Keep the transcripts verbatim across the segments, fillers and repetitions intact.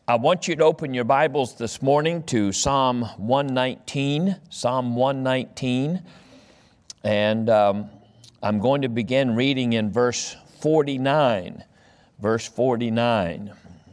I want you to open your Bibles this morning to Psalm one nineteen, Psalm one nineteen, and um, I'm going to begin reading in verse forty-nine, verse forty-nine.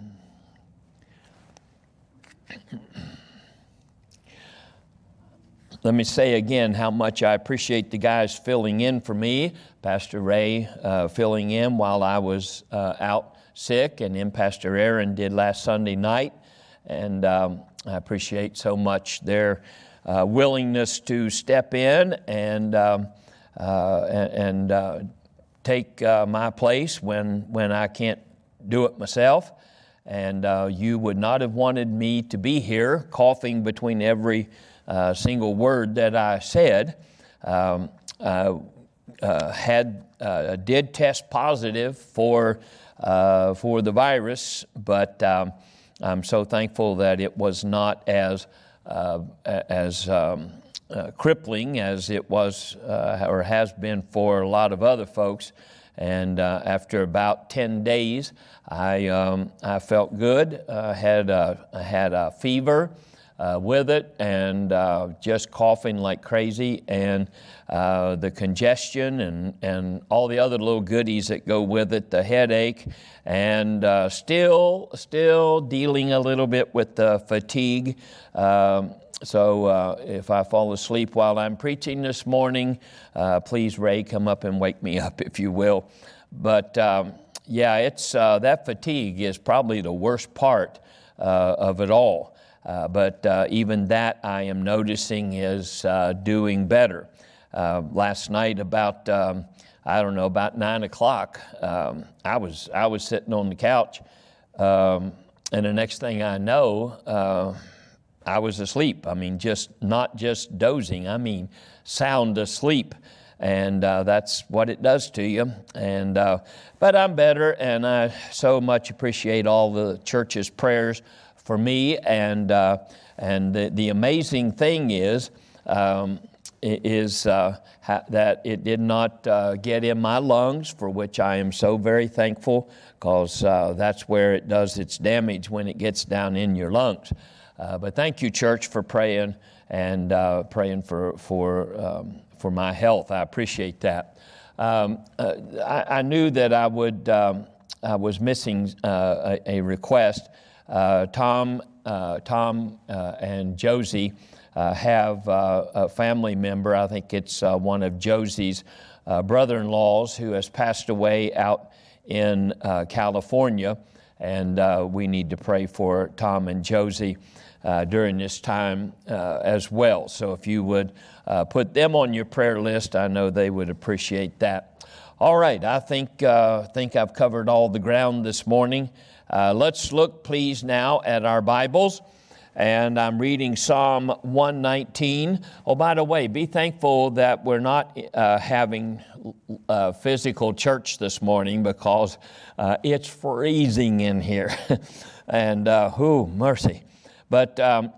Let me say again how much I appreciate the guys filling in for me, Pastor Ray uh, filling in while I was uh, out sick, and then Pastor Aaron did last Sunday night, and um, I appreciate so much their uh, willingness to step in and um, uh, and, and uh, take uh, my place when when I can't do it myself. And uh, you would not have wanted me to be here coughing between every uh, single word that I said. Um, uh, uh, had uh, did test positive for. Uh, for the virus, but um, I'm so thankful that it was not as uh, as um, uh, crippling as it was uh, or has been for a lot of other folks. And uh, after about ten days, I um, I felt good. Uh, had a, I had a fever uh, with it, and uh, just coughing like crazy, and uh, the congestion and, and all the other little goodies that go with it, the headache, and uh, still still dealing a little bit with the fatigue. Um, so uh, if I fall asleep while I'm preaching this morning, uh, please, Ray, come up and wake me up if you will. But um, yeah, it's uh, that fatigue is probably the worst part uh, of it all. Uh, but uh, even that I am noticing is uh, doing better. Uh, last night about, um, I don't know, about nine o'clock, um, I was I was sitting on the couch, um, and the next thing I know, uh, I was asleep. I mean, just not just dozing, I mean sound asleep. And uh, that's what it does to you. And uh, but I'm better, and I so much appreciate all the church's prayers for me. And uh, and the, the amazing thing is um, is uh, ha- that it did not uh, get in my lungs, for which I am so very thankful, because uh, that's where it does its damage, when it gets down in your lungs. Uh, but thank you, church, for praying and uh, praying for for um, for my health. I appreciate that. Um, uh, I, I knew that I would. Um, I was missing uh, a, a request. Uh, Tom, uh, Tom, uh, and Josie uh, have uh, a family member. I think it's uh, one of Josie's uh, brother-in-laws who has passed away out in uh, California, and uh, we need to pray for Tom and Josie uh, during this time uh, as well. So if you would uh, put them on your prayer list, I know they would appreciate that. All right, I think uh, think I've covered all the ground this morning. Uh, let's look, please, now at our Bibles. And I'm reading Psalm one nineteen. Oh, by the way, be thankful that we're not uh, having uh, physical church this morning, because uh, it's freezing in here. and, uh, whoo, mercy. But um,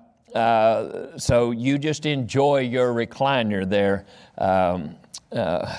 uh, so you just enjoy your recliner there. Um, uh,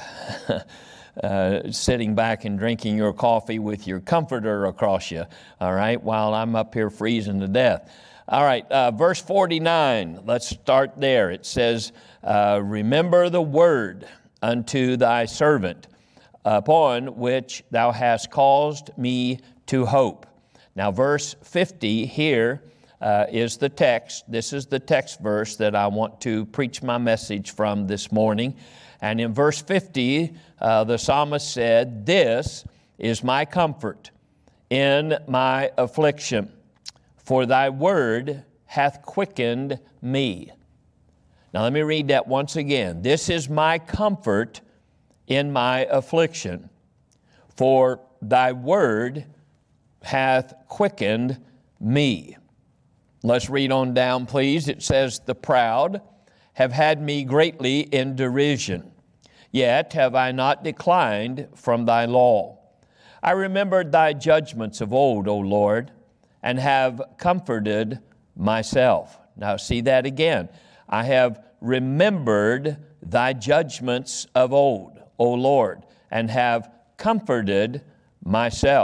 Uh, sitting back and drinking your coffee with your comforter across you, all right, while I'm up here freezing to death. All right, uh, verse forty-nine, let's start there. It says, uh, remember the word unto thy servant, upon which thou hast caused me to hope. Now, verse fifty here uh, is the text. This is the text verse that I want to preach my message from this morning. And in verse fifty, uh, the psalmist said, this is my comfort in my affliction, for thy word hath quickened me. Now let me read that once again. This is my comfort in my affliction, for thy word hath quickened me. Let's read on down, please. It says, the proud have had me greatly in derision, yet have I not declined from thy law. I remembered thy judgments of old, O Lord, and have comforted myself. Now see that again. I have remembered thy judgments of old, O Lord, and have comforted myself.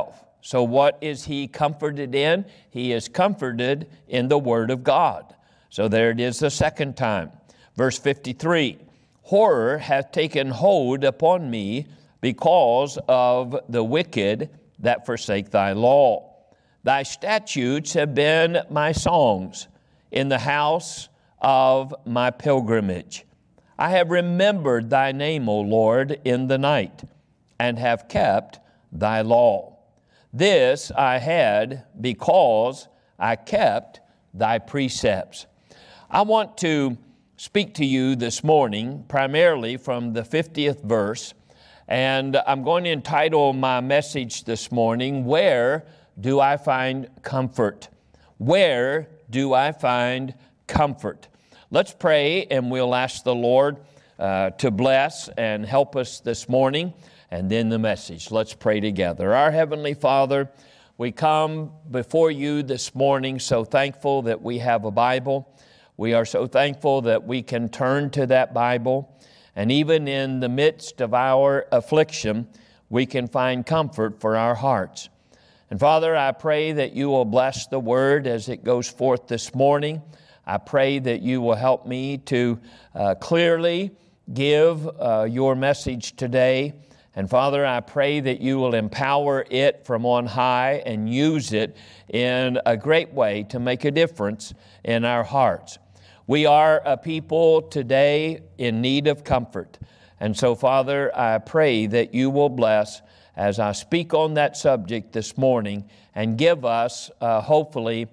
So what is he comforted in? He is comforted in the Word of God. So there it is the second time. Verse fifty-three, horror hath taken hold upon me because of the wicked that forsake thy law. Thy statutes have been my songs in the house of my pilgrimage. I have remembered thy name, O Lord, in the night, and have kept thy law. This I had because I kept thy precepts. I want to speak to you this morning primarily from the fiftieth verse, and I'm going to entitle my message this morning, Where Do I Find Comfort? Where do I find comfort? Let's pray, and we'll ask the Lord uh, to bless and help us this morning, and then the message. Let's pray together. Our Heavenly Father, we come before you this morning so thankful that we have a Bible. We are so thankful that we can turn to that Bible, and even in the midst of our affliction, we can find comfort for our hearts. And Father, I pray that you will bless the word as it goes forth this morning. I pray that you will help me to uh, clearly give uh, your message today. And Father, I pray that you will empower it from on high and use it in a great way to make a difference in our hearts. We are a people today in need of comfort. And so, Father, I pray that you will bless as I speak on that subject this morning and give us, uh, hopefully,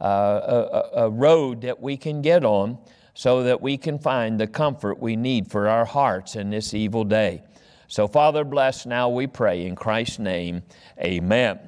uh, a, a road that we can get on so that we can find the comfort we need for our hearts in this evil day. So, Father, bless now, we pray in Christ's name, amen.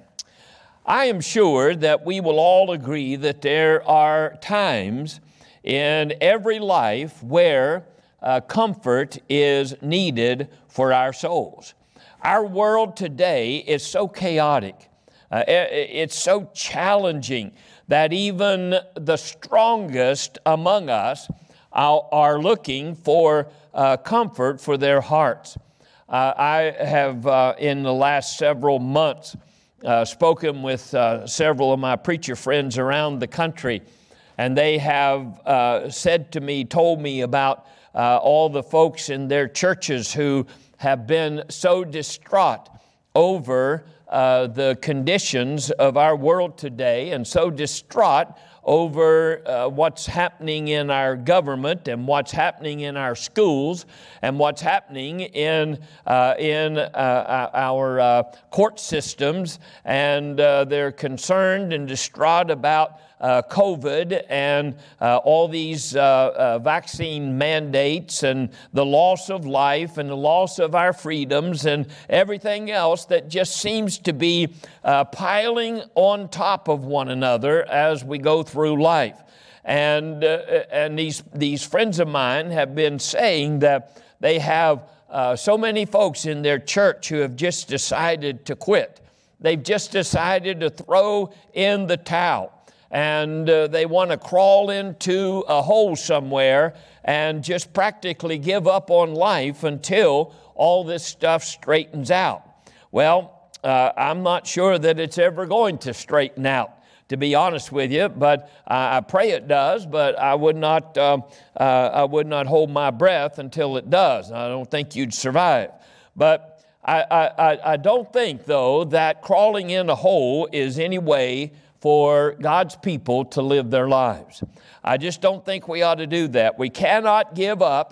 I am sure that we will all agree that there are times in every life where uh, comfort is needed for our souls. Our world today is so chaotic. Uh, it's so challenging that even the strongest among us are, are looking for uh, comfort for their hearts. Uh, I have, uh, in the last several months, uh, spoken with uh, several of my preacher friends around the country, and they have uh, said to me, told me about uh, all the folks in their churches who have been so distraught over uh, the conditions of our world today and so distraught over uh, what's happening in our government and what's happening in our schools and what's happening in uh, in uh, our uh, court systems. And uh, they're concerned and distraught about Uh, COVID and uh, all these uh, uh, vaccine mandates and the loss of life and the loss of our freedoms and everything else that just seems to be uh, piling on top of one another as we go through life. And uh, and these these friends of mine have been saying that they have uh, so many folks in their church who have just decided to quit. They've just decided to throw in the towel. And uh, they want to crawl into a hole somewhere and just practically give up on life until all this stuff straightens out. Well, uh, I'm not sure that it's ever going to straighten out, to be honest with you, but uh, I pray it does, but I would not, uh, uh, I would not hold my breath until it does. I don't think you'd survive. But I, I, I don't think, though, that crawling in a hole is any way for God's people to live their lives. I just don't think we ought to do that. We cannot give up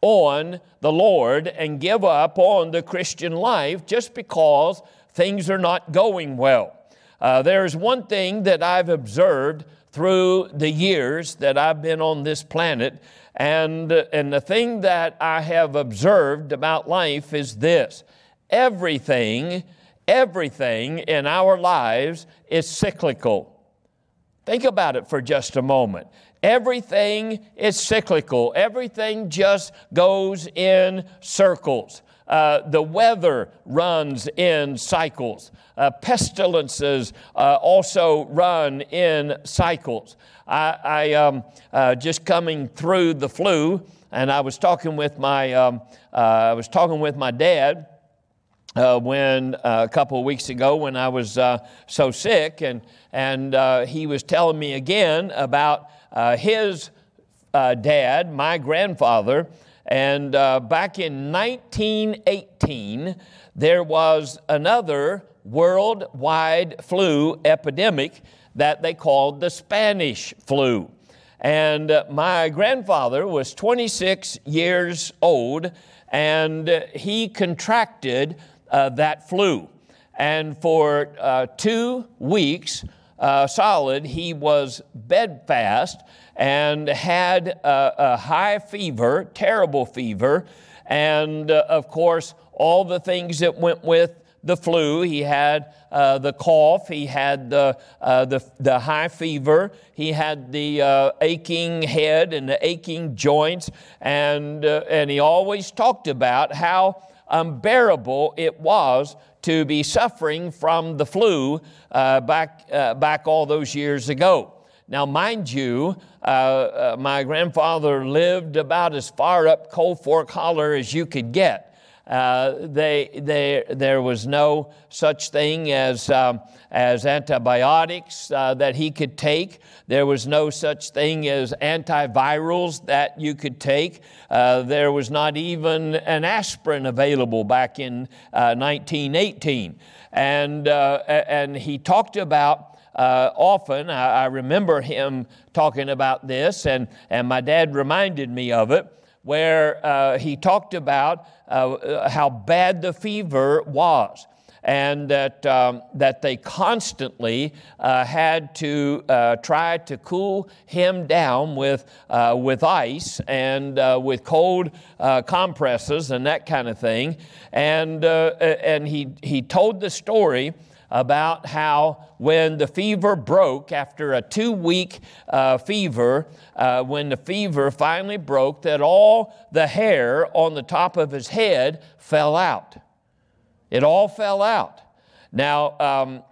on the Lord and give up on the Christian life just because things are not going well. Uh, there's one thing that I've observed through the years that I've been on this planet, and, uh, and the thing that I have observed about life is this: everything Everything in our lives is cyclical. Think about it for just a moment. Everything is cyclical. Everything just goes in circles. Uh, the weather runs in cycles. Uh, pestilences uh, also run in cycles. I, I um, uh, just coming through the flu, and I was talking with my um, uh, I was talking with my dad. uh, when uh, a couple of weeks ago when I was uh, so sick, and and uh, he was telling me again about uh, his uh, dad, my grandfather, and uh, back in nineteen eighteen there was another worldwide flu epidemic that they called the Spanish flu. And uh, my grandfather was twenty-six years old, and uh, he contracted uh, that flu. And for uh, two weeks uh, solid, he was bedfast and had a, a high fever, terrible fever, and uh, of course, all the things that went with the flu. He had uh, the cough, he had the, uh, the the high fever, he had the uh, aching head and the aching joints, and uh, and he always talked about how unbearable it was to be suffering from the flu uh, back uh, back all those years ago. Now, mind you, uh, uh, my grandfather lived about as far up Cold Fork Holler as you could get. Uh, they, they, there was no such thing as, um, as antibiotics uh, that he could take. There was no such thing as antivirals that you could take. Uh, there was not even an aspirin available back in uh, nineteen eighteen. And, uh, and he talked about Uh, often, I, I remember him talking about this, and, and my dad reminded me of it, where uh, he talked about uh, how bad the fever was, and that um, that they constantly uh, had to uh, try to cool him down with uh, with ice and uh, with cold uh, compresses and that kind of thing, and uh, and he he told the story about how when the fever broke after a two-week uh, fever, uh, when the fever finally broke, that all the hair on the top of his head fell out. It all fell out. Now, um,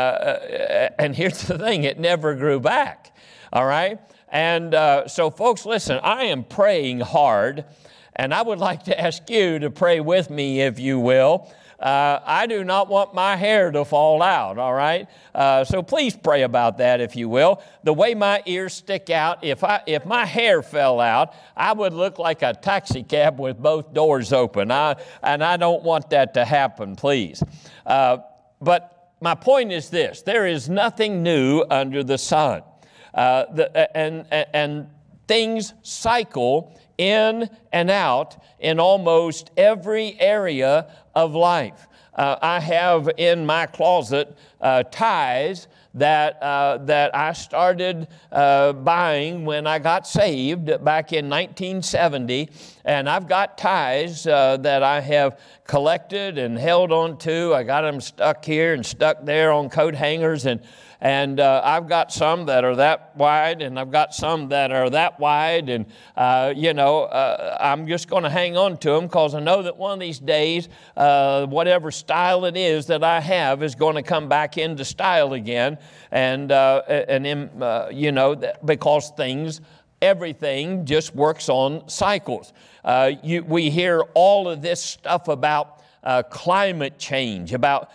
uh, and here's the thing, it never grew back, all right? And uh, so, folks, listen, I am praying hard, and I would like to ask you to pray with me, if you will. Uh, I do not want my hair to fall out, all right? Uh, so please pray about that, if you will. The way my ears stick out, if I if my hair fell out, I would look like a taxi cab with both doors open. I, and I don't want that to happen, please. Uh, but my point is this: there is nothing new under the sun. Uh, the, and, and things cycle in and out in almost every area of life. Uh, I have in my closet uh, ties that uh, that I started uh, buying when I got saved back in nineteen seventy, and I've got ties uh, that I have collected and held on to. I got them stuck here and stuck there on coat hangers, and And uh, I've got some that are that wide, and I've got some that are that wide, and, uh, you know, uh, I'm just going to hang on to them because I know that one of these days, uh, whatever style it is that I have is going to come back into style again, and, uh, and in, uh, you know, because things, everything just works on cycles. Uh, you, we hear all of this stuff about Uh, climate change, about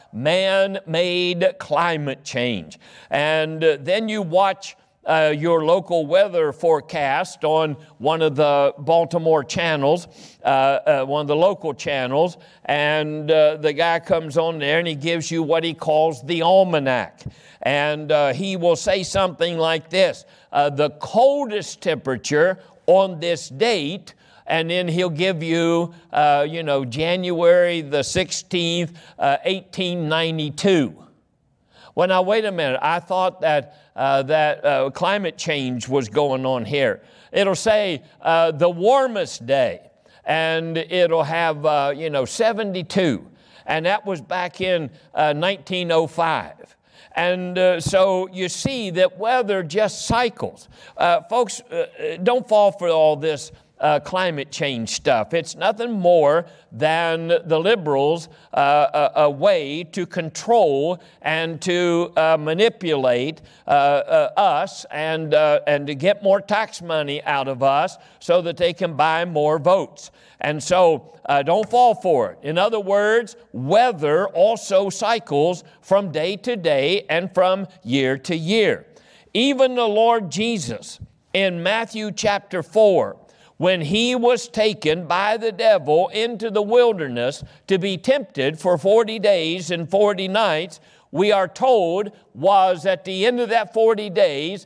man-made climate change. And uh, then you watch uh, your local weather forecast on one of the Baltimore channels, uh, uh, one of the local channels, and uh, the guy comes on there and he gives you what he calls the almanac. And uh, he will say something like this: uh, the coldest temperature on this date. And then he'll give you, uh, you know, January the sixteenth, uh, eighteen ninety-two. Well, now, wait a minute. I thought that uh, that uh, climate change was going on here. It'll say uh, the warmest day, and it'll have, uh, you know, seventy-two. And that was back in uh, nineteen oh five. And uh, so you see that weather just cycles. Uh, folks, uh, don't fall for all this uh, climate change stuff. It's nothing more than the liberals' uh, a, a way to control and to uh, manipulate uh, uh, us and, uh, and to get more tax money out of us so that they can buy more votes. And so uh, don't fall for it. In other words, weather also cycles from day to day and from year to year. Even the Lord Jesus in Matthew chapter four, when he was taken by the devil into the wilderness to be tempted for forty days and forty nights, we are told was at the end of that forty days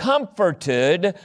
comforted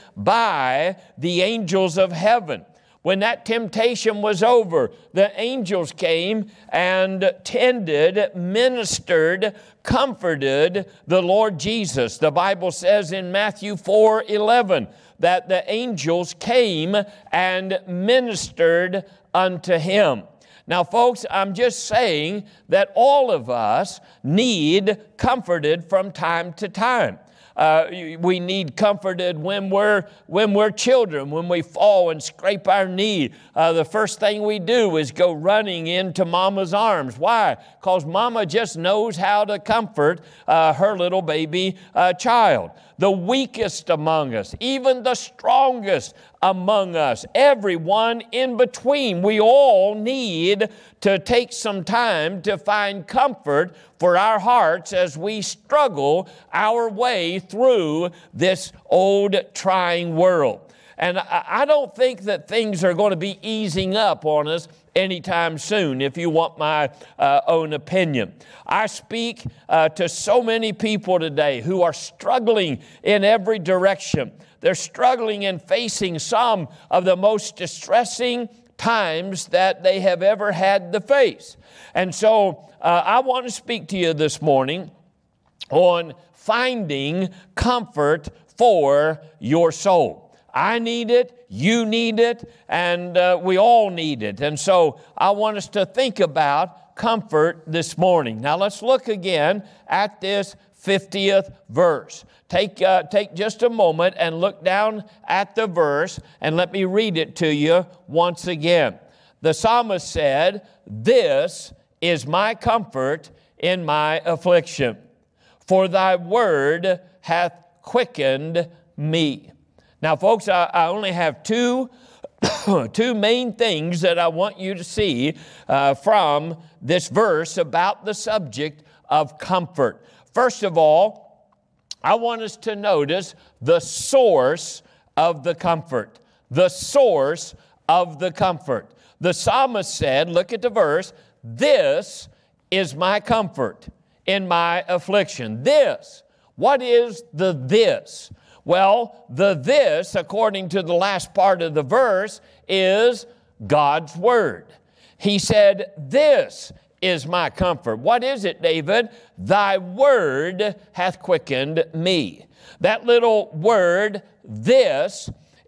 by the angels of heaven. When that temptation was over, the angels came and tended, ministered, comforted the Lord Jesus. The Bible says in Matthew four eleven that the angels came and ministered unto him. Now, folks, I'm just saying that all of us need comforted from time to time. Uh, we need comforted when we're when we're children, when we fall and scrape our knee. Uh, the first thing we do is go running into Mama's arms. Why? Because Mama just knows how to comfort uh, her little baby uh, child. The weakest among us, even the strongest among us, everyone in between, we all need to take some time to find comfort for our hearts as we struggle our way through this old trying world. And I don't think that things are going to be easing up on us anytime soon, if you want my uh, own opinion. I speak uh, to so many people today who are struggling in every direction. They're struggling and facing some of the most distressing times that they have ever had to face. And so uh, I want to speak to you this morning on finding comfort for your soul. I need it, you need it, and uh, we all need it. And so I want us to think about comfort this morning. Now let's look again at this fiftieth verse. Take, uh, take just a moment and look down at the verse, and let me read it to you once again. The psalmist said, "This is my comfort in my affliction, for thy word hath quickened me." Now, folks, I, I only have two, two main things that I want you to see uh, from this verse about the subject of comfort. First of all, I want us to notice the source of the comfort. The source of the comfort. The psalmist said, look at the verse, "This is my comfort in my affliction." This. What is the this? Well, the this, according to the last part of the verse, is God's Word. He said, "This is my comfort." What is it, David? "Thy word hath quickened me." That little word, this,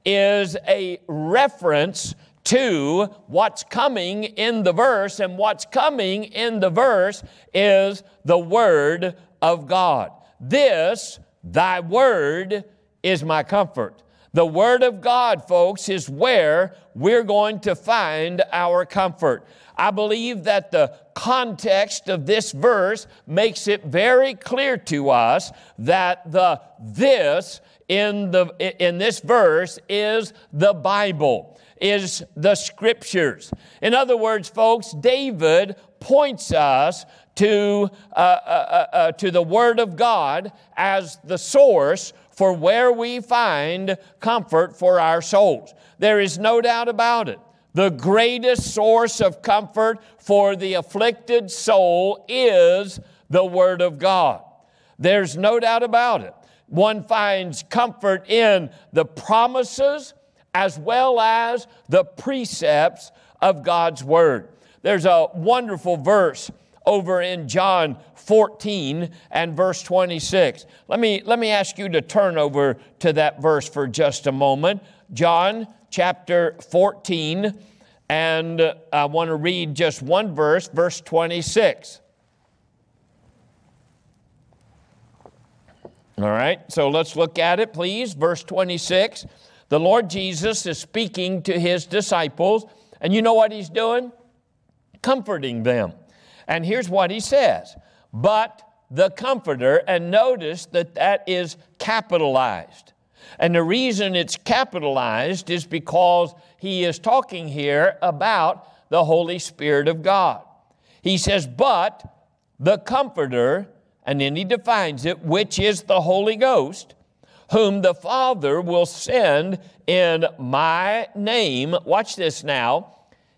is a reference to what's coming in the verse, and what's coming in the verse is the Word of God. This, thy word, is my comfort. The Word of God, folks, is where we're going to find our comfort. I believe that the context of this verse makes it very clear to us that the this in the in this verse is the Bible, is the Scriptures. In other words, folks, David points us to uh, uh, uh, to the Word of God as the source for where we find comfort for our souls. There is no doubt about it. The greatest source of comfort for the afflicted soul is the Word of God. There's no doubt about it. One finds comfort in the promises as well as the precepts of God's Word. There's a wonderful verse over in John fourteen and verse twenty-six. Let me, let me ask you to turn over to that verse for just a moment. John chapter fourteen, and I want to read just one verse, verse twenty-six. All right, so let's look at it, please. Verse twenty-six. The Lord Jesus is speaking to His disciples, and you know what He's doing? Comforting them. And here's what He says, but the Comforter, and notice that that is capitalized. And the reason it's capitalized is because He is talking here about the Holy Spirit of God. He says, but the Comforter, and then He defines it, which is the Holy Ghost, whom the Father will send in my name. Watch this now.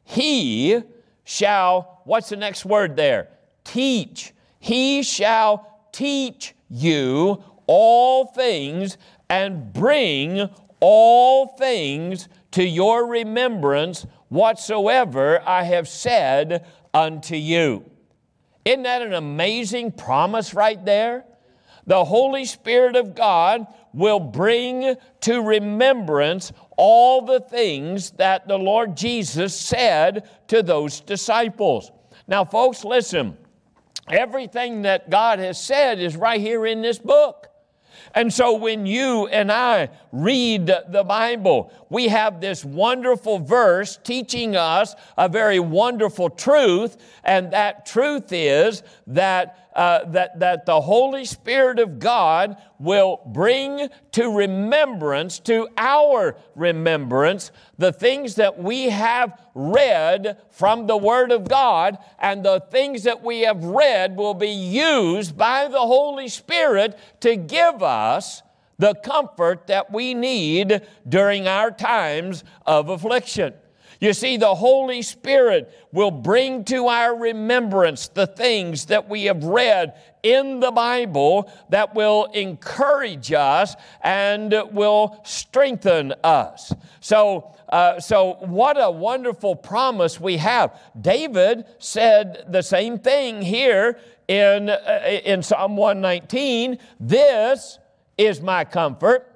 He shall, what's the next word there? Teach. He shall teach you all things and bring all things to your remembrance whatsoever I have said unto you. Isn't that an amazing promise right there? The Holy Spirit of God will bring to remembrance all the things that the Lord Jesus said to those disciples. Now, folks, listen. Everything that God has said is right here in this book. And so when you and I read the Bible, we have this wonderful verse teaching us a very wonderful truth, and that truth is that uh, that that the Holy Spirit of God will bring to remembrance, to our remembrance, the things that we have read from the Word of God, and the things that we have read will be used by the Holy Spirit to give us the comfort that we need during our times of affliction. You see, the Holy Spirit will bring to our remembrance the things that we have read in the Bible that will encourage us and will strengthen us. So, uh, so what a wonderful promise we have. David said the same thing here in, uh, in Psalm one nineteen. This is my comfort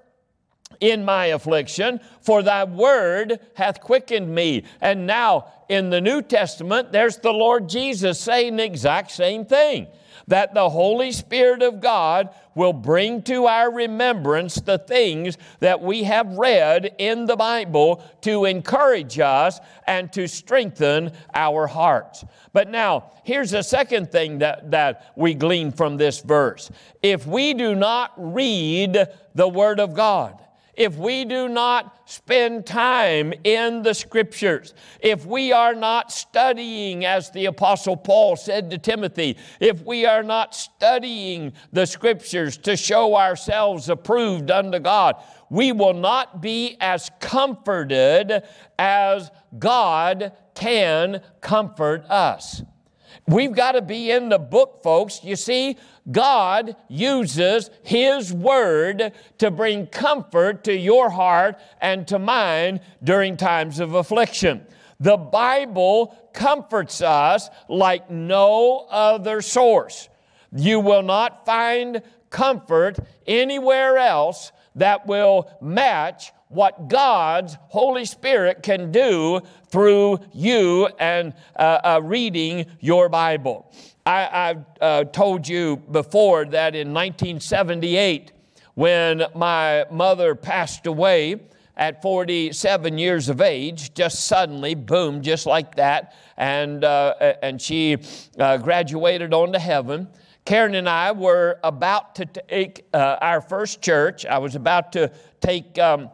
in my affliction, for thy word hath quickened me. And now in the New Testament, there's the Lord Jesus saying the exact same thing, that the Holy Spirit of God will bring to our remembrance the things that we have read in the Bible to encourage us and to strengthen our hearts. But now, here's the second thing that, that we glean from this verse. If we do not read the Word of God, if we do not spend time in the Scriptures, if we are not studying, as the Apostle Paul said to Timothy, if we are not studying the Scriptures to show ourselves approved unto God, we will not be as comforted as God can comfort us. We've got to be in the book, folks. You see, God uses His Word to bring comfort to your heart and to mine during times of affliction. The Bible comforts us like no other source. You will not find comfort anywhere else that will match what God's Holy Spirit can do through you and uh, uh, reading your Bible. I, I've uh, told you before that in nineteen seventy-eight, when my mother passed away at forty-seven years of age, just suddenly, boom, just like that, and, uh, and she uh, graduated on to heaven. Karen and I were about to take uh, our first church. I was about to take um,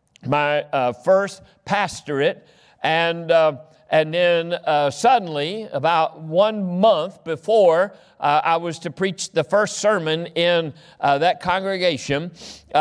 my uh, first pastorate, and uh, and then uh, suddenly, about one month before uh, I was to preach the first sermon in uh, that congregation,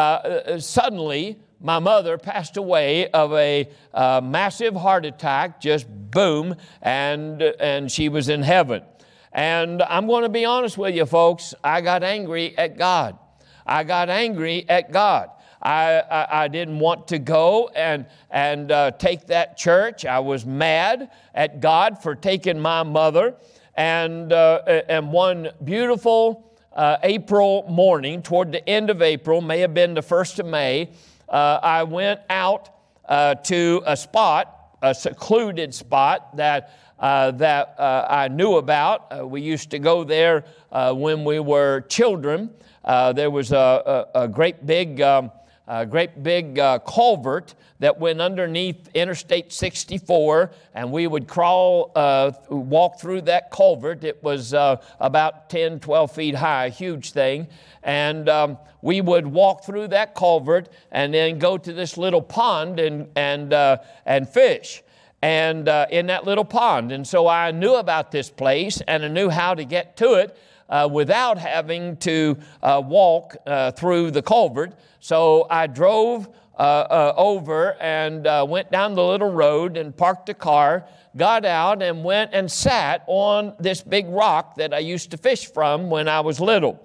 uh, suddenly my mother passed away of a uh, massive heart attack, just boom, and and she was in heaven. And I'm going to be honest with you, folks, I got angry at God. I got angry at God. I, I, I didn't want to go and, and uh, take that church. I was mad at God for taking my mother. And, uh, and one beautiful uh, April morning, toward the end of April, may have been the first of May, uh, I went out uh, to a spot, a secluded spot that Uh, that uh, I knew about. Uh, we used to go there uh, when we were children. Uh, there was a, a, a great big um, a great big uh, culvert that went underneath Interstate sixty-four, and we would crawl, uh, walk through that culvert. It was uh, about ten, twelve feet high, a huge thing. And um, we would walk through that culvert and then go to this little pond and, and, uh, and fish. And uh, in that little pond. And so I knew about this place, and I knew how to get to it uh, without having to uh, walk uh, through the culvert. So I drove uh, uh, over and uh, went down the little road and parked the car, got out and went and sat on this big rock that I used to fish from when I was little.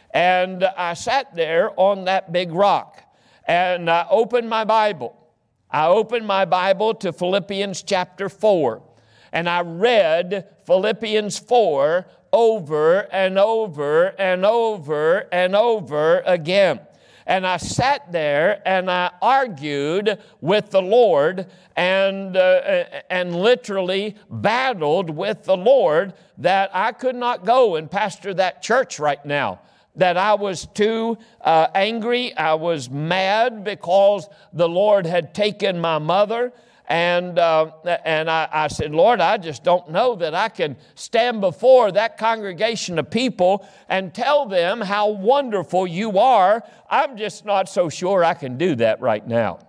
And I sat there on that big rock, and I opened my Bible. I opened my Bible to Philippians chapter four, and I read Philippians four over and over and over and over again. And I sat there and I argued with the Lord and, uh, and literally battled with the Lord that I could not go and pastor that church right now. That I was too uh, angry. I was mad because the Lord had taken my mother. And uh, and I, I said, Lord, I just don't know that I can stand before that congregation of people and tell them how wonderful you are. I'm just not so sure I can do that right now.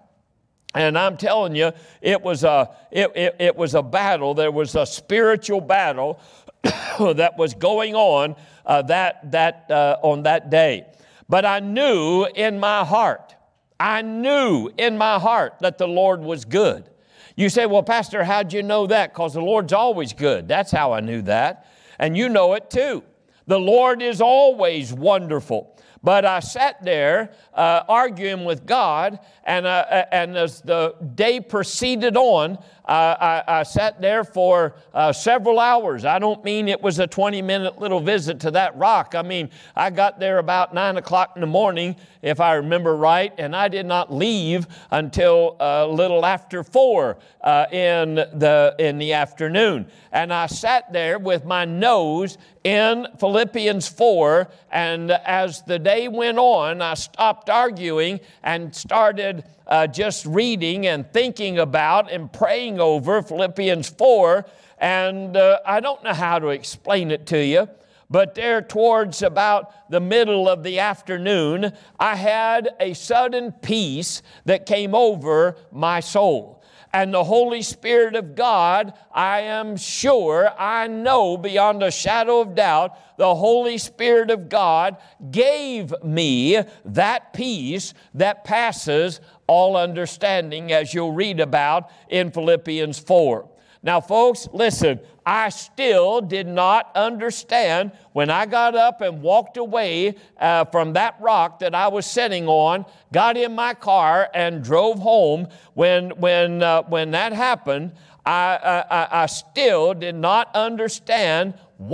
And I'm telling you, it was a, it, it, it was a battle. There was a spiritual battle that was going on uh, that, that, uh, on that day. But I knew in my heart, I knew in my heart that the Lord was good. You say, well, Pastor, how'd you know that? Because the Lord's always good. That's how I knew that. And you know it too. The Lord is always wonderful. But I sat there uh, arguing with God, and, uh, and as the day proceeded on, uh, I, I sat there for uh, several hours. I don't mean it was a twenty-minute little visit to that rock. I mean, I got there about nine o'clock in the morning, if I remember right, and I did not leave until a little after four uh, in the in the afternoon. And I sat there with my nose in Philippians four, and as the day went on, I stopped arguing and started uh, just reading and thinking about and praying over Philippians four, and uh, I don't know how to explain it to you, but there towards about the middle of the afternoon, I had a sudden peace that came over my soul. And the Holy Spirit of God, I am sure, I know beyond a shadow of doubt, the Holy Spirit of God gave me that peace that passes all understanding, as you'll read about in Philippians four. Now, folks, listen, I still did not understand when I got up and walked away uh, from that rock that I was sitting on, got in my car and drove home. When, when, uh, when that happened, I, I, I still did not understand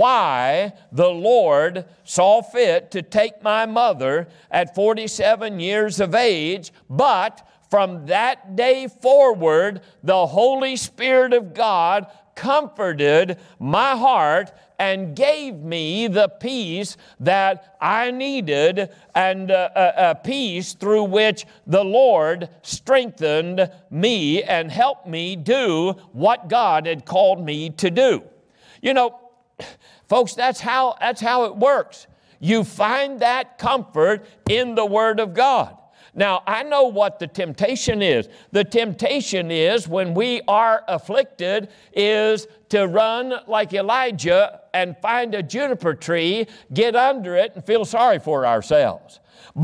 why the Lord saw fit to take my mother at forty-seven years of age, but from that day forward, the Holy Spirit of God comforted my heart and gave me the peace that I needed, and uh, a, a peace through which the Lord strengthened me and helped me do what God had called me to do. You know, folks, that's how, that's how it works. You find that comfort in the Word of God. Now, I know what the temptation is. The temptation is, when we are afflicted, is to run like Elijah and find a juniper tree, get under it, and feel sorry for ourselves.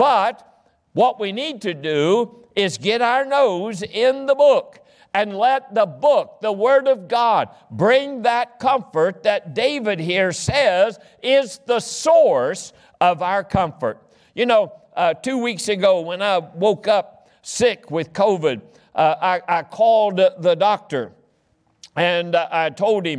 But what we need to do is get our nose in the book and let the book, the Word of God, bring that comfort that David here says is the source of our comfort. You know, Uh, two weeks ago when I woke up sick with COVID, uh, I, I called the doctor, and uh, I told him uh,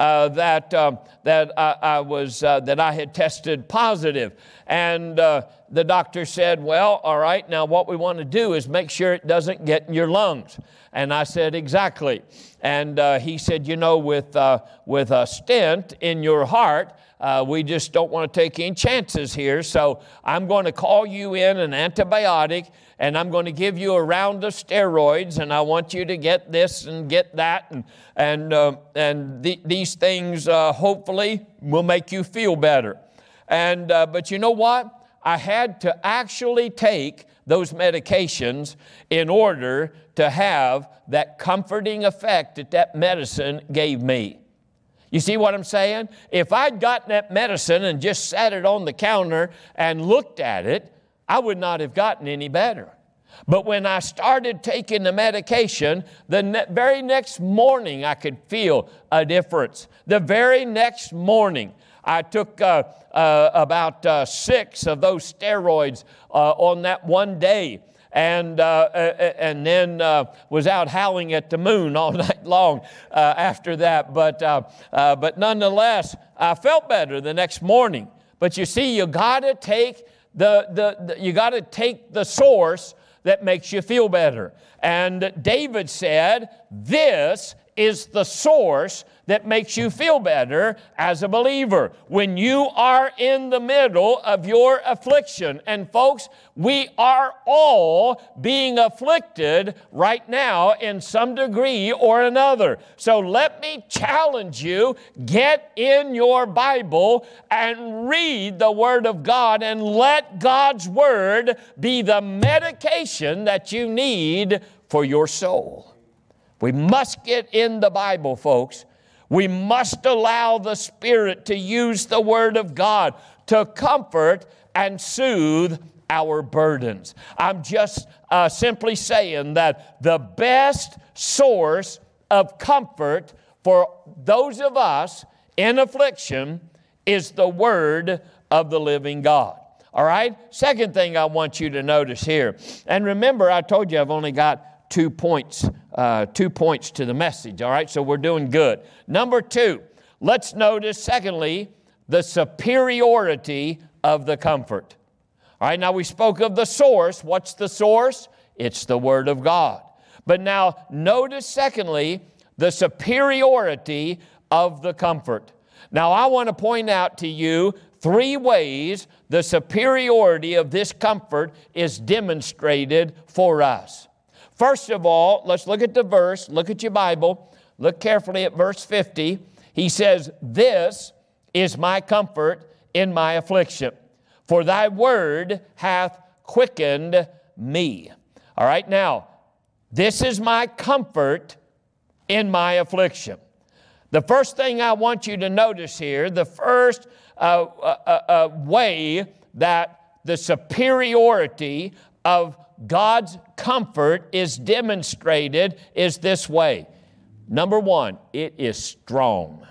uh, that um, that I, I was uh, that I had tested positive, and uh, the doctor said, "Well, all right. Now, what we want to do is make sure it doesn't get in your lungs." And I said, "Exactly." And uh, he said, "You know, with uh, with a stent in your heart, uh, we just don't want to take any chances here. So I'm going to call you in an antibiotic, and I'm going to give you a round of steroids, and I want you to get this and get that, and and uh, and the, these things uh, hopefully will make you feel better." And uh, but you know what? I had to actually take those medications in order to have that comforting effect that that medicine gave me. You see what I'm saying? If I'd gotten that medicine and just sat it on the counter and looked at it, I would not have gotten any better. But when I started taking the medication, the ne- very next morning I could feel a difference. The very next morning, I took uh, uh, about uh, six of those steroids uh, on that one day, and uh, and then uh, was out howling at the moon all night long uh, after that. But uh, uh, but nonetheless, I felt better the next morning. But you see, you got to take the, the, the you got to take the source that makes you feel better. And David said, "This is the source that makes you feel better as a believer when you are in the middle of your affliction." And folks, we are all being afflicted right now in some degree or another. So let me challenge you, get in your Bible and read the Word of God, and let God's Word be the medication that you need for your soul. We must get in the Bible, folks. We must allow the Spirit to use the Word of God to comfort and soothe our burdens. I'm just uh, simply saying that the best source of comfort for those of us in affliction is the Word of the living God. All right? Second thing I want you to notice here. And remember, I told you I've only got two points, uh, two points to the message. All right, so we're doing good. Number two, let's notice, secondly, the superiority of the comfort. All right, now we spoke of the source. What's the source? It's the Word of God. But now notice, secondly, the superiority of the comfort. Now I want to point out to you three ways the superiority of this comfort is demonstrated for us. First of all, let's look at the verse. Look at your Bible. Look carefully at verse fifty. He says, "This is my comfort in my affliction, for thy word hath quickened me." All right, now, this is my comfort in my affliction. The first thing I want you to notice here, the first uh, uh, uh, way that the superiority of God's comfort is demonstrated is this way. Number one, it is strong.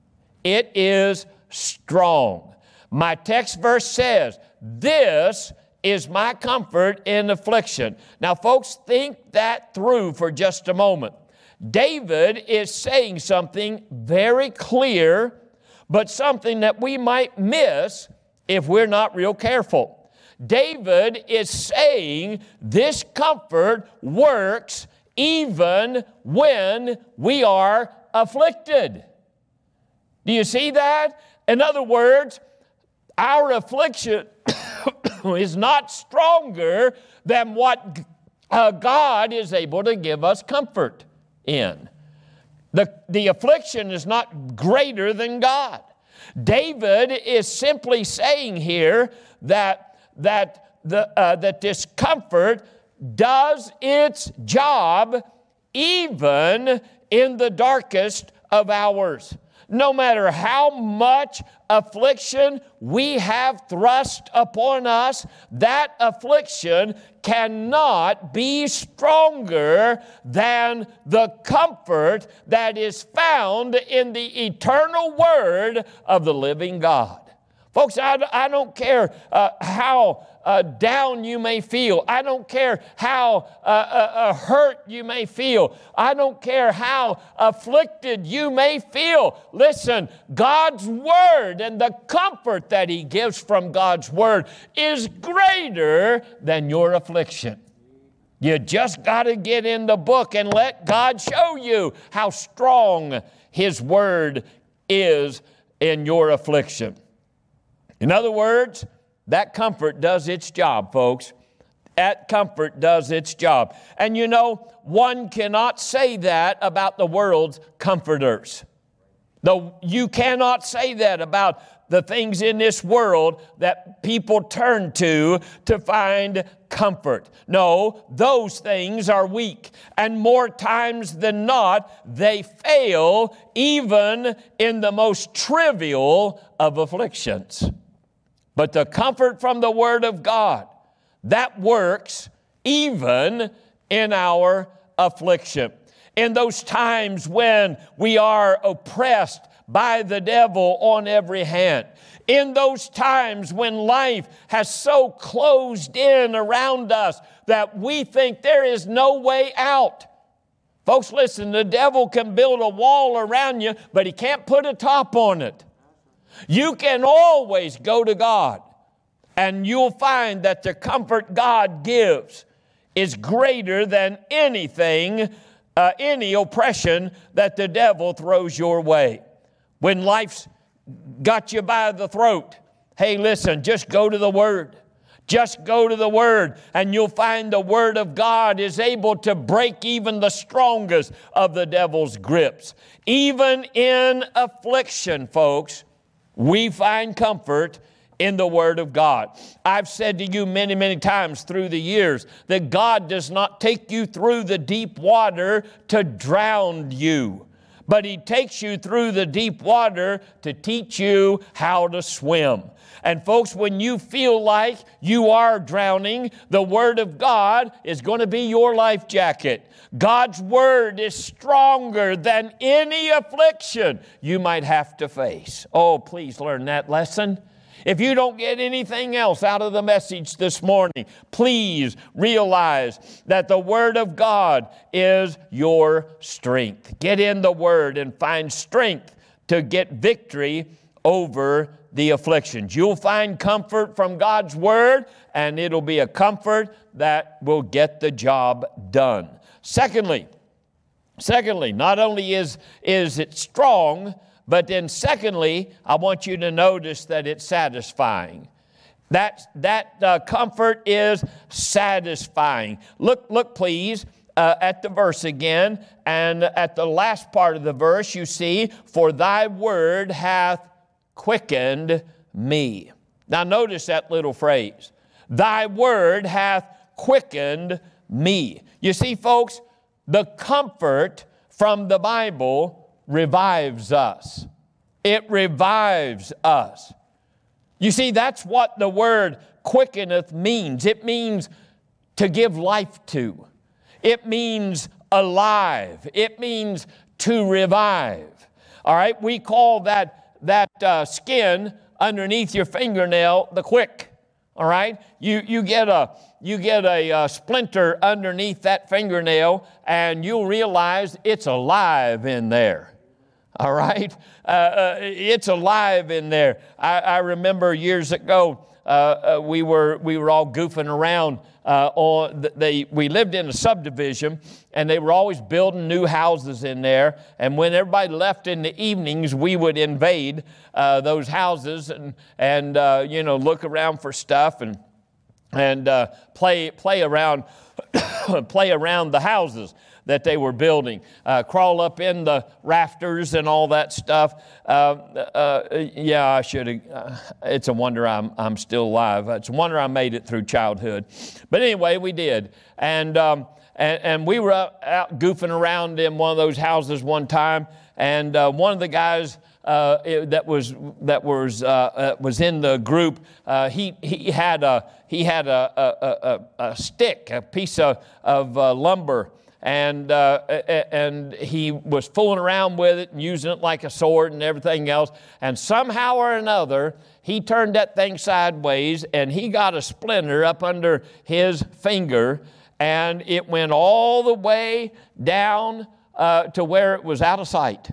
It is strong. My text verse says, "This is my comfort in affliction." Now, folks, think that through for just a moment. David is saying something very clear, but something that we might miss if we're not real careful. David is saying this comfort works even when we are afflicted. Do you see that? In other words, our affliction is not stronger than what uh, God is able to give us comfort in. The, the affliction is not greater than God. David is simply saying here that that the uh, that this comfort does its job even in the darkest of hours. No matter how much affliction we have thrust upon us, that affliction cannot be stronger than the comfort that is found in the eternal Word of the living God. Folks, I, I don't care uh, how uh, down you may feel. I don't care how uh, uh, uh, hurt you may feel. I don't care how afflicted you may feel. Listen, God's Word and the comfort that He gives from God's Word is greater than your affliction. You just got to get in the book and let God show you how strong His Word is in your affliction. In other words, that comfort does its job, folks. That comfort does its job. And you know, one cannot say that about the world's comforters. Though you cannot say that about the things in this world that people turn to to find comfort. No, those things are weak. And more times than not, they fail even in the most trivial of afflictions. But the comfort from the Word of God, that works even in our affliction. In those times when we are oppressed by the devil on every hand. In those times when life has so closed in around us that we think there is no way out. Folks, listen, the devil can build a wall around you, but he can't put a top on it. You can always go to God, and you'll find that the comfort God gives is greater than anything, uh, any oppression that the devil throws your way. When life's got you by the throat, hey, listen, just go to the Word. Just go to the Word, and you'll find the Word of God is able to break even the strongest of the devil's grips. Even in affliction, folks, we find comfort in the Word of God. I've said to you many, many times through the years that God does not take you through the deep water to drown you, but He takes you through the deep water to teach you how to swim. And folks, when you feel like you are drowning, the Word of God is going to be your life jacket. God's Word is stronger than any affliction you might have to face. Oh, please learn that lesson. If you don't get anything else out of the message this morning, please realize that the Word of God is your strength. Get in the Word and find strength to get victory over the afflictions. You'll find comfort from God's Word, and it'll be a comfort that will get the job done. Secondly, secondly, not only is, is it strong, but then secondly, I want you to notice that it's satisfying. That, that uh, comfort is satisfying. Look, look please, uh, at the verse again, and at the last part of the verse you see, "For thy word hath quickened me." Now notice that little phrase. Thy word hath quickened me. You see, folks, the comfort from the Bible revives us. It revives us. You see, that's what the word quickeneth means. It means to give life to. It means alive. It means to revive. All right, we call that, that uh, skin underneath your fingernail the quick. All right, you, you get a you get a, a splinter underneath that fingernail, and you'll realize it's alive in there. All right, uh, uh, it's alive in there. I, I remember years ago uh, uh, we were we were all goofing around. Uh, on they we lived in a subdivision, and they were always building new houses in there. And when everybody left in the evenings, we would invade uh, those houses and and uh, you know look around for stuff and and uh, play play around play around the houses that they were building, uh, crawl up in the rafters and all that stuff. Uh, uh, yeah, I should have. Uh, it's a wonder I'm I'm still alive. It's a wonder I made it through childhood. But anyway, we did, and um, and, and we were out, out goofing around in one of those houses one time, and uh, one of the guys. Uh, that was that was uh, uh, was in the group. Uh, he he had a he had a a, a, a stick, a piece of of uh, lumber, and uh, and he was fooling around with it and using it like a sword and everything else. And somehow or another, he turned that thing sideways, and he got a splinter up under his finger, and it went all the way down uh, to where it was out of sight.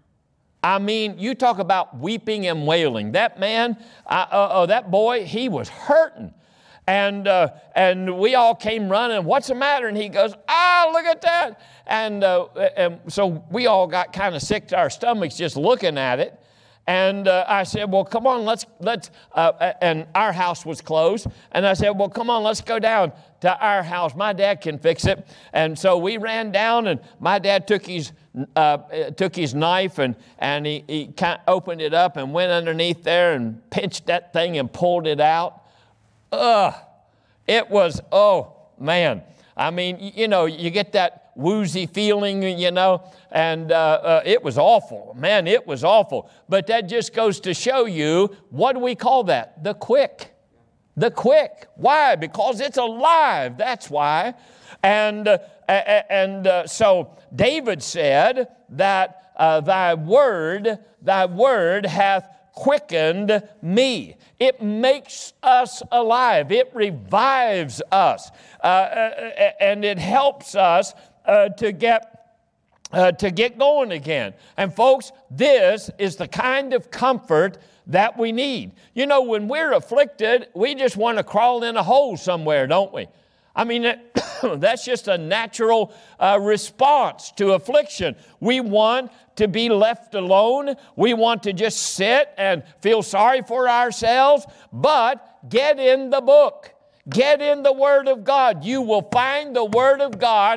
I mean, you talk about weeping and wailing. That man, uh, uh, that boy, he was hurting. And uh, and we all came running. What's the matter? And he goes, ah, look at that. And, uh, and so we all got kind of sick to our stomachs just looking at it. And uh, I said, well, come on, let's, let's, uh, and our house was closed. And I said, well, come on, let's go down to our house. My dad can fix it. And so we ran down, and my dad took his uh, took his knife, and, and he, he kind of opened it up and went underneath there and pinched that thing and pulled it out. Ugh, it was, oh, man. I mean, you know, you get that woozy feeling, you know, and uh, uh, it was awful. Man, it was awful. But that just goes to show you, what do we call that? The quick. The quick. Why? Because it's alive. That's why. And, uh, and uh, so David said that uh, thy word, thy word hath quickened me. It makes us alive. It revives us. Uh, and it helps us uh, to get uh, to get going again. And folks, this is the kind of comfort that we need. You know, when we're afflicted, we just want to crawl in a hole somewhere, don't we? I mean, that's just a natural uh, response to affliction. We want to be left alone. We want to just sit and feel sorry for ourselves. But get in the book. Get in the Word of God. You will find the Word of God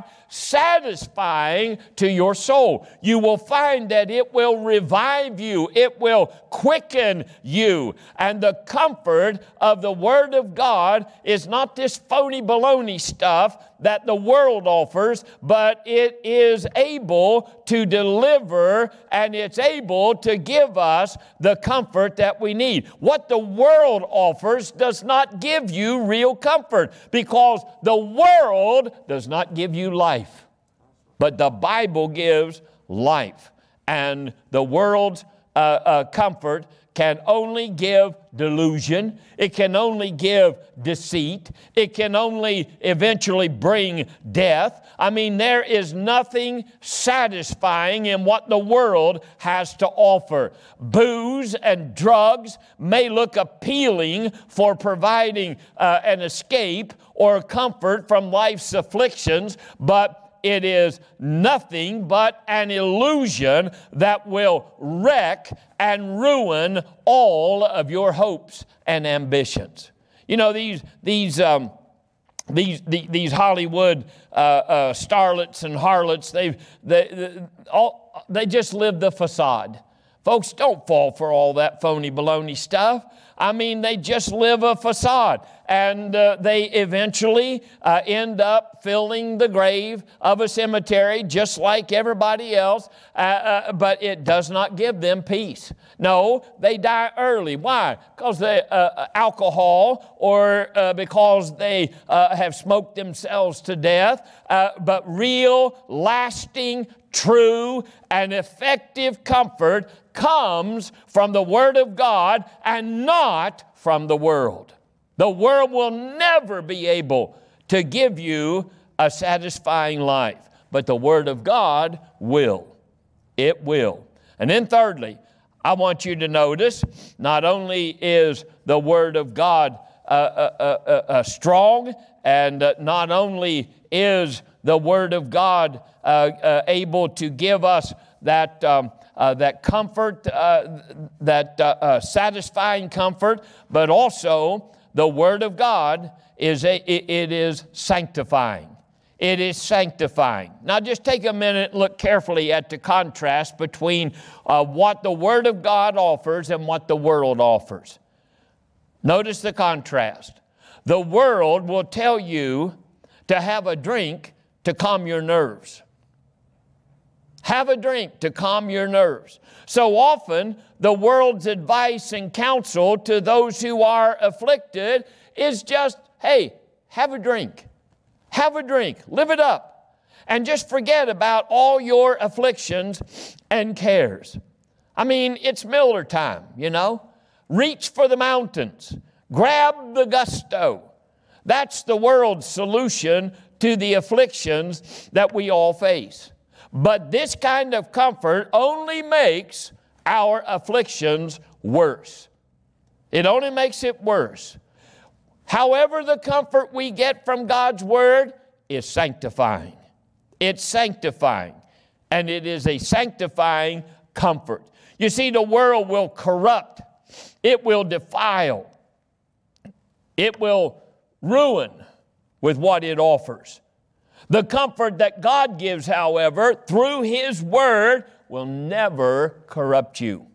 satisfying to your soul. You will find that it will revive you. It will quicken you. And the comfort of the Word of God is not this phony baloney stuff that the world offers, but it is able to deliver, and it's able to give us the comfort that we need. What the world offers does not give you real comfort, because the world does not give you life. But the Bible gives life. And the world's uh, uh, comfort can only give delusion. It can only give deceit. It can only eventually bring death. I mean, there is nothing satisfying in what the world has to offer. Booze and drugs may look appealing for providing uh, an escape or comfort from life's afflictions, but it is nothing but an illusion that will wreck and ruin all of your hopes and ambitions. You know, these these um, these these Hollywood uh, uh, starlets and harlots, they they they, all, they just live the facade. Folks, don't fall for all that phony baloney stuff. I mean, they just live a facade, and uh, they eventually uh, end up filling the grave of a cemetery just like everybody else, uh, uh, but it does not give them peace. No, they die early. Why? Because they uh, alcohol, or uh, because they uh, have smoked themselves to death, uh, but real, lasting, true, and effective comfort comes from the Word of God and not from the world. The world will never be able to give you a satisfying life, but the Word of God will. It will. And then thirdly, I want you to notice, not only is the Word of God uh, uh, uh, uh, strong, and uh, not only is the Word of God uh, uh, able to give us that um, Uh, that comfort, uh, that uh, uh, satisfying comfort, but also the Word of God is a, it, it is sanctifying. It is sanctifying. Now just take a minute and look carefully at the contrast between uh, what the Word of God offers and what the world offers. Notice the contrast. The world will tell you to have a drink to calm your nerves. Have a drink to calm your nerves. So often, the world's advice and counsel to those who are afflicted is just, hey, have a drink. Have a drink. Live it up. and just forget about all your afflictions and cares. I mean, it's Miller time, you know. Reach for the mountains. Grab the gusto. That's the world's solution to the afflictions that we all face. But this kind of comfort only makes our afflictions worse. It only makes it worse. However, the comfort we get from God's Word is sanctifying. It's sanctifying. And it is a sanctifying comfort. You see, the world will corrupt. It will defile. It will ruin with what it offers. The comfort that God gives, however, through His Word will never corrupt you.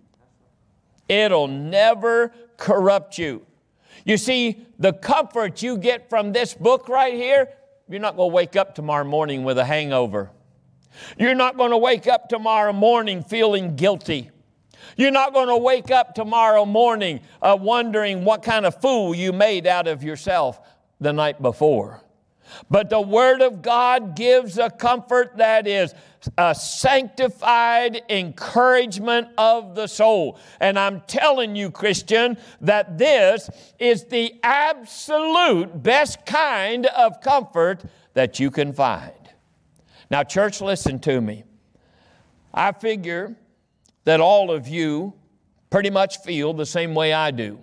It'll never corrupt you. You see, the comfort you get from this book right here, you're not going to wake up tomorrow morning with a hangover. You're not going to wake up tomorrow morning feeling guilty. You're not going to wake up tomorrow morning uh, wondering what kind of fool you made out of yourself the night before. But the Word of God gives a comfort that is a sanctified encouragement of the soul. And I'm telling you, Christian, that this is the absolute best kind of comfort that you can find. Now, church, listen to me. I figure that all of you pretty much feel the same way I do.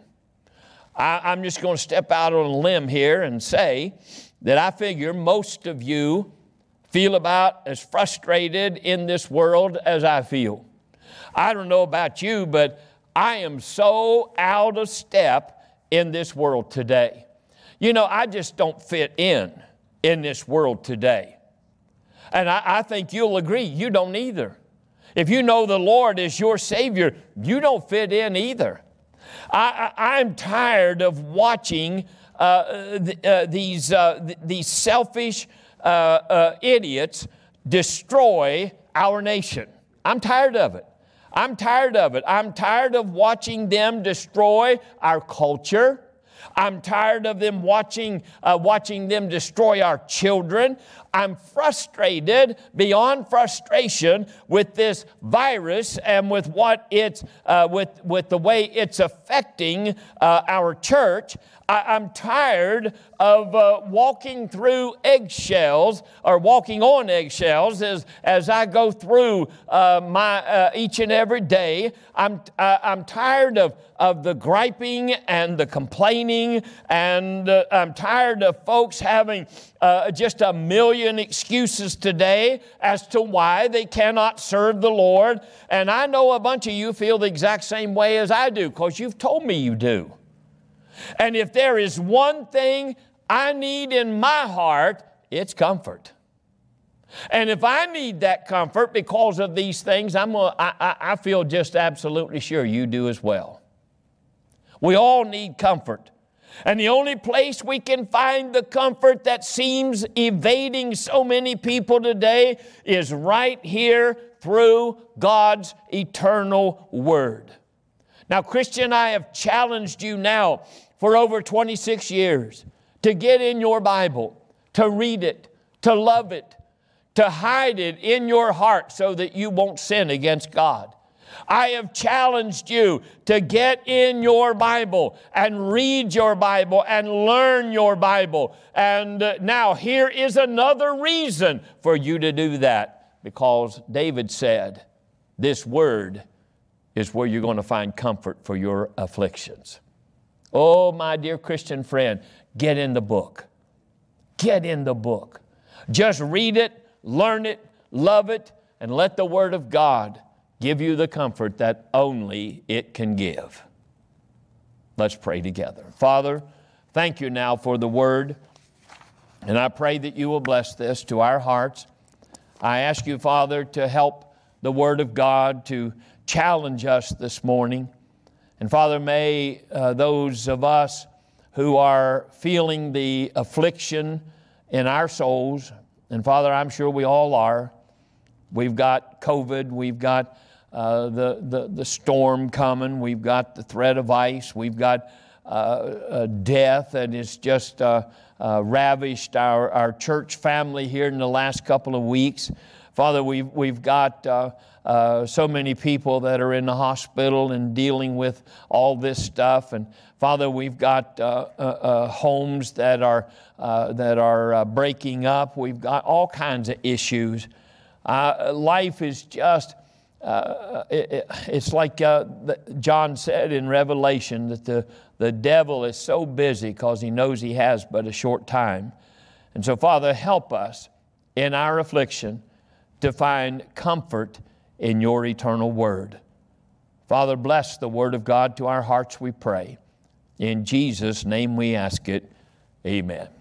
I, I'm just going to step out on a limb here and say that I figure most of you feel about as frustrated in this world as I feel. I don't know about you, but I am so out of step in this world today. You know, I just don't fit in in this world today. And I, I think you'll agree, you don't either. If you know the Lord is your Savior, you don't fit in either. I, I, I'm tired of watching uh, th- uh, these, uh, th- these selfish uh, uh, idiots destroy our nation. I'm tired of it. I'm tired of it. I'm tired of watching them destroy our culture. I'm tired of them watching, uh, watching them destroy our children. I'm frustrated beyond frustration with this virus and with what it's, uh, with, with the way it's affecting uh, our church. I, I'm tired of uh, walking through eggshells or walking on eggshells as, as I go through uh, my uh, each and every day. I'm, uh, I'm tired of, of the griping and the complaining, and uh, I'm tired of folks having uh, just a million excuses today as to why they cannot serve the Lord. And I know a bunch of you feel the exact same way as I do, because you've told me you do. And if there is one thing I need in my heart, it's comfort. And if I need that comfort because of these things, I'm gonna, I, I, I feel just absolutely sure you do as well. We all need comfort. And the only place we can find the comfort that seems evading so many people today is right here through God's eternal Word. Now, Christian, I have challenged you now for over twenty-six years to get in your Bible, to read it, to love it, to hide it in your heart so that you won't sin against God. I have challenged you to get in your Bible and read your Bible and learn your Bible. And uh, now here is another reason for you to do that, because David said, this Word is where you're going to find comfort for your afflictions. Oh, my dear Christian friend, get in the book. Get in the book. Just read it, learn it, love it, and let the Word of God give you the comfort that only it can give. Let's pray together. Father, thank you now for the Word, and I pray that you will bless this to our hearts. I ask you, Father, to help the Word of God to challenge us this morning. And Father, may uh, those of us who are feeling the affliction in our souls, and Father, I'm sure we all are. We've got COVID, we've got uh, the, the, the storm coming, we've got the threat of ice, we've got uh, death that has just uh, uh, ravished our, our church family here in the last couple of weeks. Father, we've, we've got uh, uh, so many people that are in the hospital and dealing with all this stuff. And Father, we've got uh, uh, uh, homes that are, uh, that are uh, breaking up. We've got all kinds of issues. Uh, life is just, uh, it, it, it's like uh, the, John said in Revelation that the, the devil is so busy because he knows he has but a short time. And so, Father, help us in our affliction to find comfort in your eternal word. Father, bless the word of God to our hearts, we pray. In Jesus' name we ask it. Amen.